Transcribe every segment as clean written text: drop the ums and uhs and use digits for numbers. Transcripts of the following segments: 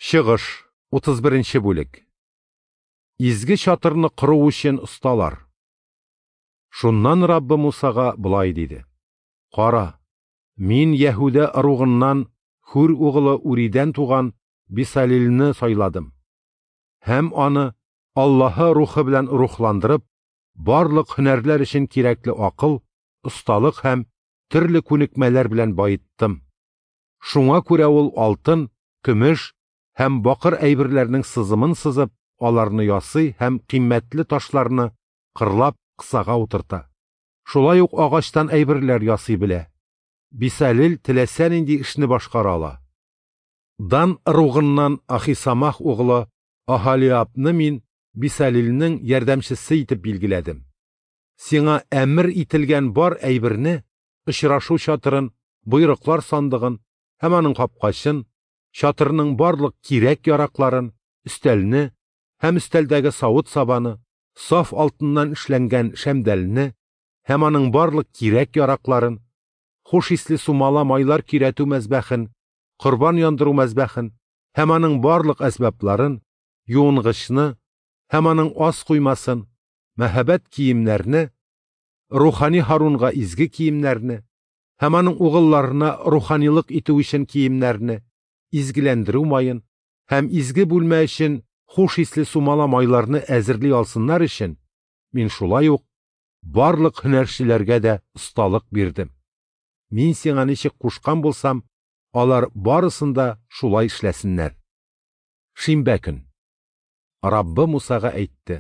Чыгыш 31 бүлек. Изге чатырны кыру өчен осталар. Шуннан Раббы Мусага булай диде: Кара, мин Яһүдә ыругыннан Хур угылы Уридән туган Бисалилне сайладым. Һәм аны Аллаһы рухы белән рухландырып, барлык һөнәрләр өчен кирәкле акыл, осталык һәм төрле күнекмәләр белән байыттым. Шуңа күрә ул алтын, көмеш һәм бакыр әйберләрнең сызымын сызып, аларны ясый һәм кыйммәтле ташларны кырлап кысага утырта. Шулай ук агачтан әйберләр ясый белә. Бисалил теләсә нинди эшне башкара ала. Дан ыругыннан Ахисамах угылы Ахалиабны мин Бисалилнең ярдәмчесе итеп билгеләдем. Сиңа әмер ителгән бар әйберне, очрашу чатырын, буйрыклар сандыгын һәм аның капкачын, чатырның барлык кирәк яракларын, өстәлне һәм өстәлдәге савыт сабаны, саф алтыннан эшләнгән шәмдәлне һәм аның барлык кирәк яракларын, хуш исле сумала майлар кирәтү мәзбәхен, корбан яндыру мәзбәхен һәм аның барлык әсбапларын, юынгычны һәм аның ас куймасын, мәһабәт киемнәрне, рухани Харунга изге киемнәрне һәм аның угылларына руханилык итү өчен киемнәрне, изгеләндерү майын һәм изге бүлмә өчен хуш исле сумала майларны әзерли алсыннар өчен, мин шулай ук барлык һөнәрчеләргә дә осталык бирдем. Мин сиңа ничек кушкан булсам, алар барысында шулай эшләсеннәр. Шимбә көн. Раббы Мусага әйтте: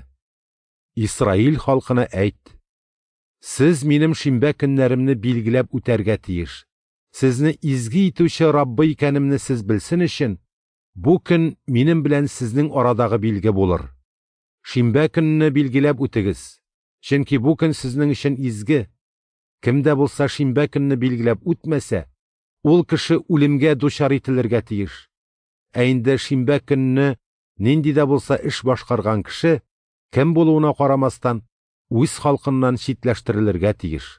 Исраил халкына әйт: Сез минем шимбә көннәремне билгеләп үтәргә тиеш. Сезне изге итүче Раббы икәнемне сез белсен өчен, бу көн минем белән сезнең арадагы билге булыр. Шимбә көнне билгеләп үтегез, чөнки бу көн сезнең өчен изге. Кемдә булса шимбә көнне билгеләп үтмәсә, ул кеше үлемгә дучар ителергә тиеш. Ә инде шимбә көнне нинди дә булса эш башкарган кеше, кем булуына карамастан, үз халкыннан читләштерелергә тиеш.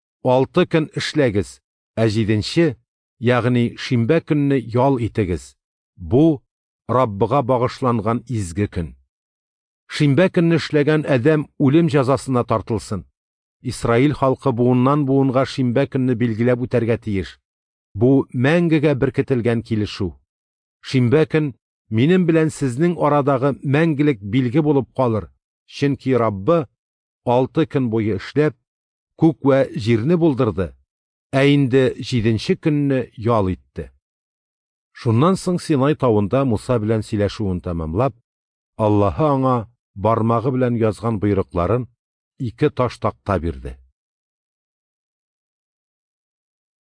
6 көн эшләгез, ә 7-нче, ягъни шимбә көнне ял итегез. Бу Раббыга багышланган изге көн. Шимбә көнне эшләгән адәм үлем җәзасына тартылсын. Исраил халкы буыннан буынга шимбә көнне билгеләп үтәргә тиеш. Бу мәңгегә беркетелгән килешү. Шимбә көн минем белән сезнең арадагы мәңгелек билге булып калыр, чөнки Раббы 6 көн буе эшләп, күк вә җирне булдырды, ә инде 7-нче көнне ял итте. Шуннан соң Синай тавында Муса белән сөйләшүен тәмамлап, Аллаһы аңа бармагы белән язган буйрыкларын 2 таш такта бирде.